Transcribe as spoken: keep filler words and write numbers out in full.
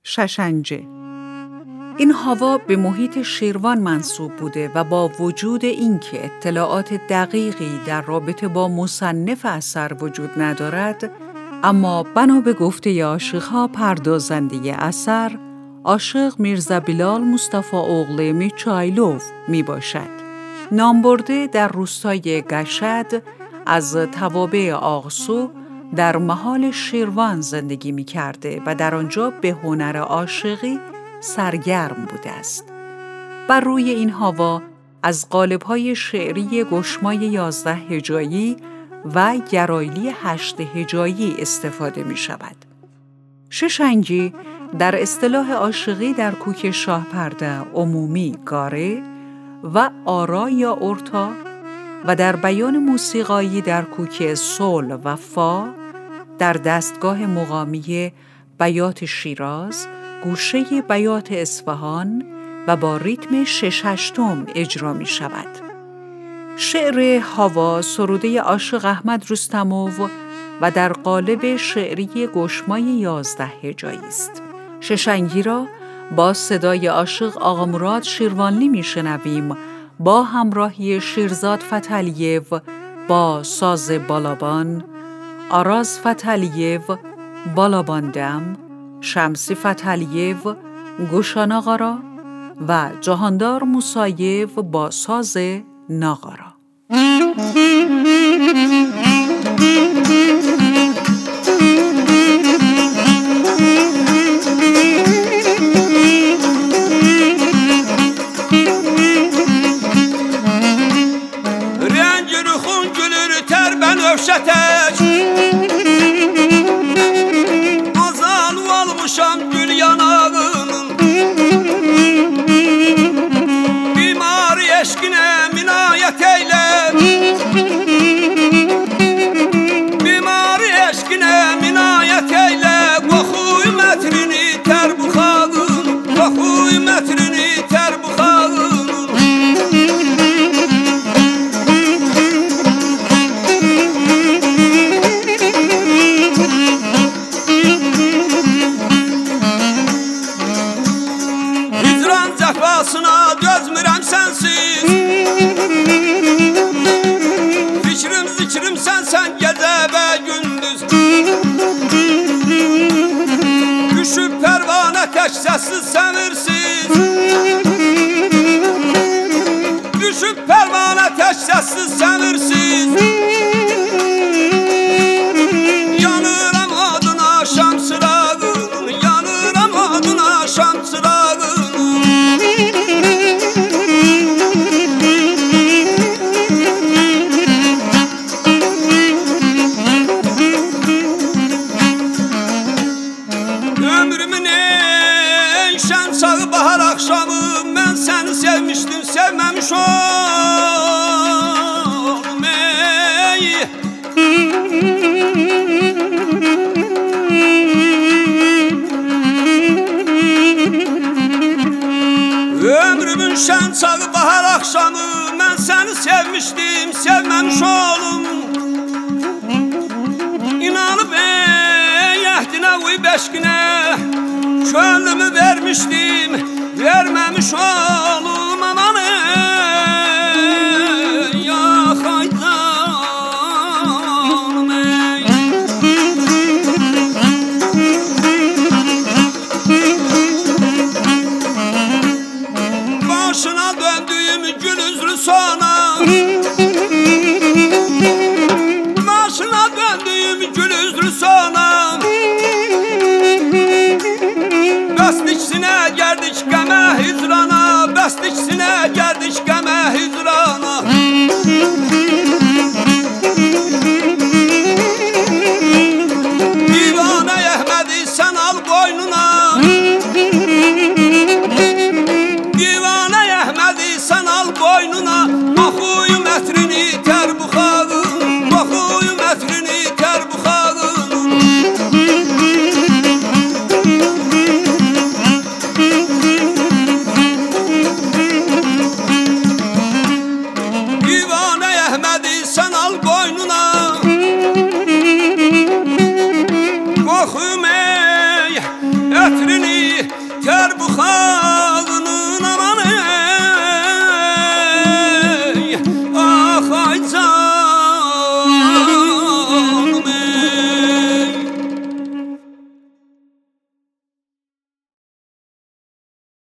ششنجه. این هاوا به محیط شیروان منسوب بوده و با وجود اینکه اطلاعات دقیقی در رابطه با مصنف اثر وجود ندارد، اما بنا به گفته عاشق‌ها پردازنده اثر عاشق میرزا بلال مصطفی اغلی میچایلوف می باشد. نامبرده در روستای گشد از توابع آقسو در محال شیروان زندگی می کرده و در آنجا به هنر عاشقی سرگرم بوده است. بر روی این هاوا از قالب‌های شعری گشمای یازده هجایی و گرایلی هشت هجایی استفاده می شود. ششنجی در اصطلاح عاشقی در کوک شاهپرده عمومی گاره و آرا یا ارتا و در بیان موسیقایی در کوک سول و فا، در دستگاه مقامی بیات شیراز، گوشه بیات اصفهان و با ریتم شش هشتم اجرا می شود. شعر هاوا سروده عاشق احمد رستموف و در قالب شعری گشمای یازده هجایی است. ششنگی را با صدای عاشق آقا مراد شیروانی می شنویم با همراهی شیرزاد فتحعلی‌یف با ساز بالابان، آراز فتحعلی‌یف بالاباندم، شمسی فتحعلی‌یف گوشاناغارا و جهاندار موساییف با ساز ناغارا. Şətək Azalı olmuşam gül yanağının Bimari eşkine minayət eylə Bimari eşkine minayət eylə Qoxuy mətrini tər buxağın Qoxuy mətrini tər buxağın Cəfasına dözmürəm sənsiz Fikrim zikrim sənsən gecə və gündüz Düşüb pərvanə tək səssiz səmirsiz Düşüb pərvanə tək səssiz səmirsiz Yanıram adına şam çırağın Yanıram adına şam çırağın Ömrümün en şen sağı bahar akşamı Ben seni sevmiştim sevmemiş oldum ey Ömrümün şen sağı bahar akşamı Ben seni sevmiştim sevmemiş oldum İnanıp ey ehdine uyup eşkine Könlümü vermiştim, vermemiş oğlum aman ey ya haydanım ey Başına döndüğüm gül üzlü sona Başına döndüğüm gül üzlü sona Bəstiksinə gəldik qəmə hicrana Bəstik ter bu xan